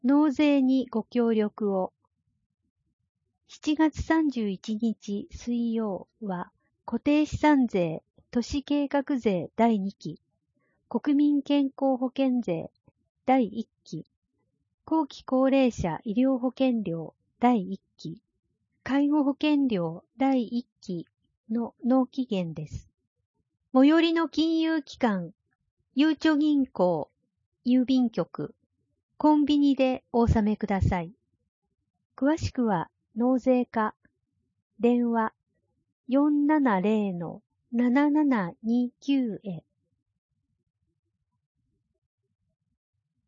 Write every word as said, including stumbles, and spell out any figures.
納税にご協力を。しちがつさんじゅういちにち水曜は固定資産税、都市計画税だいにき、国民健康保険税だいいっき、後期高齢者医療保険料だいいっき、介護保険料だいいっきの納期限です。最寄りの金融機関、ゆうちょ銀行、郵便局、コンビニでお納めください。詳しくは納税課、電話 よんななぜろのななななにきゅう へ。